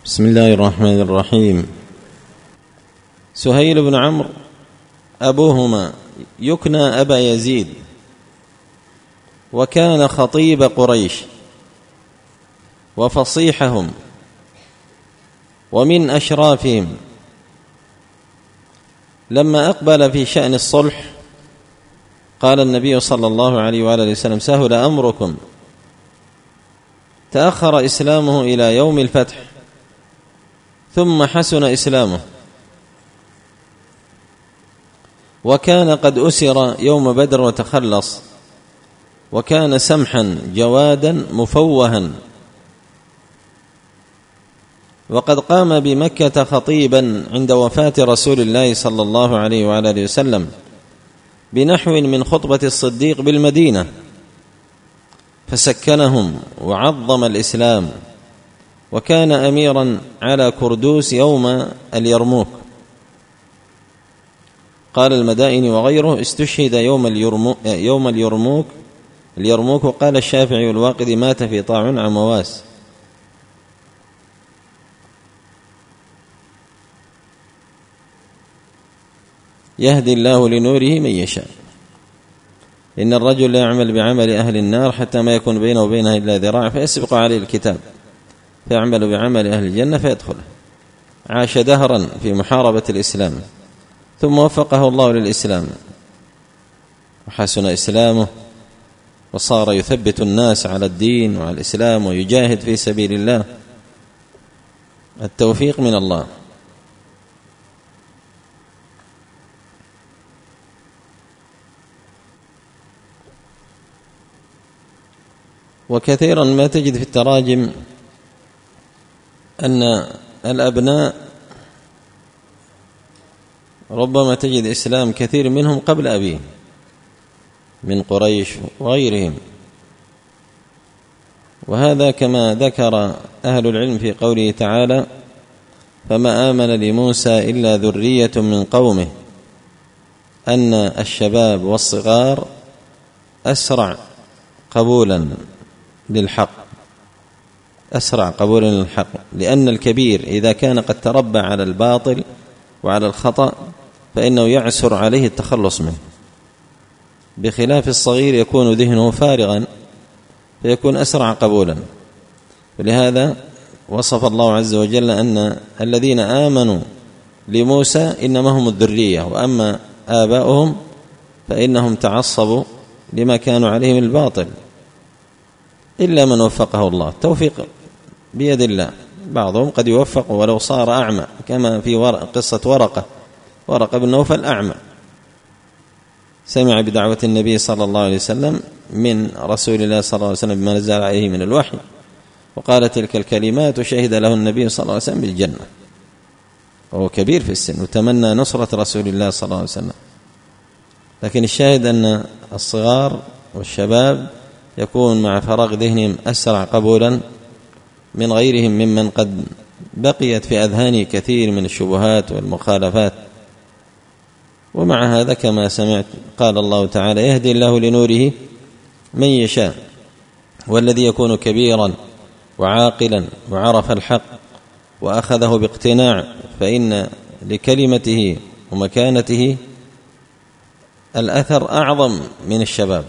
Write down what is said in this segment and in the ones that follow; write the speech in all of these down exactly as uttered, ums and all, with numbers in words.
بسم الله الرحمن الرحيم. سهيل بن عمرو أبوهما يكنى أبا يزيد، وكان خطيب قريش وفصيحهم ومن أشرافهم. لما أقبل في شأن الصلح قال النبي صلى الله عليه وآله وسلم: سهل أمركم. تأخر إسلامه إلى يوم الفتح، ثم حسن إسلامه، وكان قد أسر يوم بدر وتخلص، وكان سمحا جوادا مفوها، وقد قام بمكة خطيبا عند وفاة رسول الله صلى الله عليه وآله وسلم بنحو من خطبة الصديق بالمدينة، فسكنهم وعظم الإسلام، وكان أميرا على كردوس يوم اليرموك. قال المدائني وغيره: استشهد يوم اليرموك, يوم اليرموك اليرموك وقال الشافعي والواقدي: مات في طاعون عمواس. يهدي الله لنوره من يشاء. إن الرجل لا يعمل بعمل أهل النار حتى ما يكون بينه وبينها إلا ذراع فيسبق عليه الكتاب فيعمل بعمل أهل الجنة فيدخله. عاش دهرا في محاربة الإسلام، ثم وفقه الله للإسلام وحسن إسلامه، وصار يثبت الناس على الدين وعلى الإسلام ويجاهد في سبيل الله. التوفيق من الله. وكثيرا ما تجد في التراجم أن الأبناء ربما تجد إسلام كثير منهم قبل أبيه من قريش وغيرهم، وهذا كما ذكر أهل العلم في قوله تعالى: فما آمن لموسى إلا ذرية من قومه، أن الشباب والصغار أسرع قبولا للحق أسرع قبولا للحق لأن الكبير إذا كان قد تربى على الباطل وعلى الخطأ فإنه يعسر عليه التخلص منه، بخلاف الصغير يكون ذهنه فارغا فيكون أسرع قبولا. ولهذا وصف الله عز وجل أن الذين آمنوا لموسى إنما هم الذرية، وأما آباؤهم فإنهم تعصبوا لما كانوا عليه من الباطل، إلا من وفقه الله. التوفيق بيد الله، بعضهم قد يوفق ولو صار أعمى، كما في ورق قصة ورقة ورقة بن نوفل أعمى، سمع بدعوة النبي صلى الله عليه وسلم من رسول الله صلى الله عليه وسلم بما نزل عليه من الوحي، وقال تلك الكلمات وشهد له النبي صلى الله عليه وسلم بالجنة، وهو كبير في السن وتمنى نصرة رسول الله صلى الله عليه وسلم. لكن الشاهد أن الصغار والشباب يكون مع فراغ ذهنهم أسرع قبولا من غيرهم ممن قد بقيت في أذهانه كثير من الشبهات والمخالفات. ومع هذا كما سمعت قال الله تعالى: يهدي الله لنوره من يشاء. والذي يكون كبيرا وعاقلا وعرف الحق وأخذه باقتناع فإن لكلمته ومكانته الأثر أعظم من الشباب.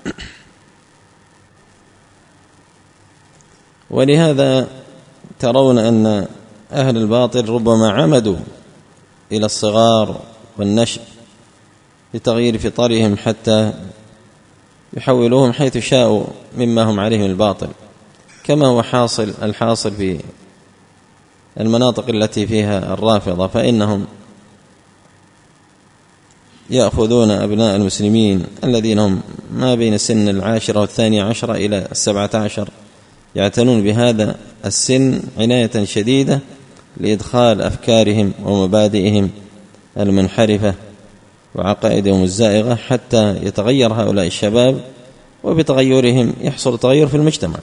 ولهذا ترون أن أهل الباطل ربما عمدوا إلى الصغار والنشء لتغيير فطرهم حتى يحولوهم حيث شاءوا مما هم عليه من الباطل، كما هو حاصل الحاصل في المناطق التي فيها الرافضة، فإنهم يأخذون أبناء المسلمين الذين هم ما بين سن العاشرة والثانية عشرة إلى السبعة عشر، يعتنون بهذا السن عناية شديدة لإدخال أفكارهم ومبادئهم المنحرفة وعقائدهم الزائغة حتى يتغير هؤلاء الشباب، وبتغيرهم يحصل تغير في المجتمع.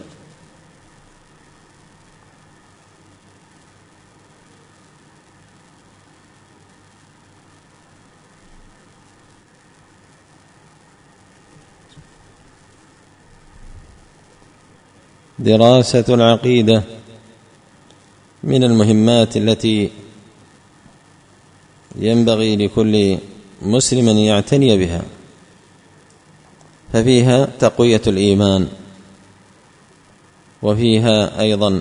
دراسة العقيدة من المهمات التي ينبغي لكل مسلم أن يعتني بها، ففيها تقوية الإيمان، وفيها أيضا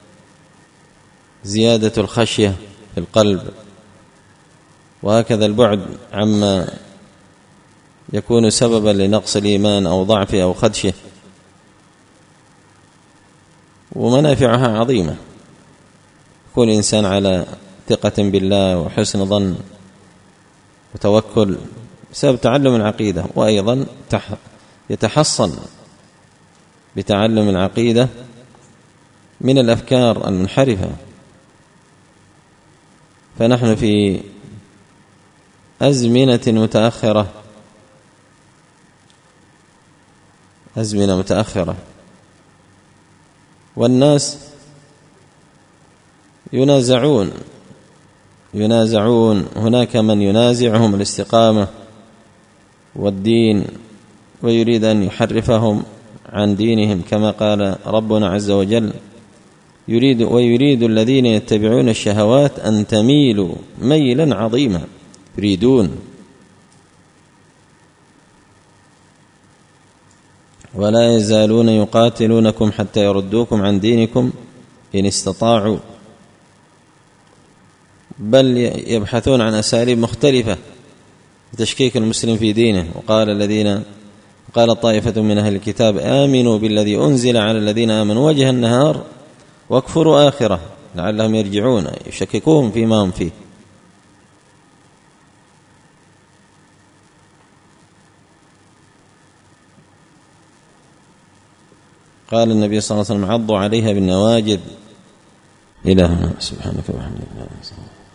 زيادة الخشية في القلب، وهكذا البعد عما يكون سببا لنقص الإيمان أو ضعفه أو خدشه، ومنافعها عظيمة. يكون الإنسان على ثقة بالله وحسن ظن وتوكل بسبب تعلم العقيدة، وأيضا يتحصن بتعلم العقيدة من الأفكار المنحرفة. فنحن في أزمنة متأخرة أزمنة متأخرة والناس ينازعون ينازعون هناك من ينازعهم الاستقامة والدين ويريد أن يحرفهم عن دينهم، كما قال ربنا عز وجل: يريد ويريد الذين يتبعون الشهوات أن تميلوا ميلا عظيما. يريدون، ولا يزالون يقاتلونكم حتى يردوكم عن دينكم إن استطاعوا، بل يبحثون عن أساليب مختلفة لتشكيك المسلم في دينه. وقال الذين قال طائفة من أهل الكتاب: آمنوا بالذي أنزل على الذين آمنوا وجه النهار واكفروا آخره لعلهم يرجعون، يشككوهم فيما هم فيه. قال النبي صلى الله عليه وسلم: عضوا عليها بالنواجذ. إلهنا سبحانك وبحمدك.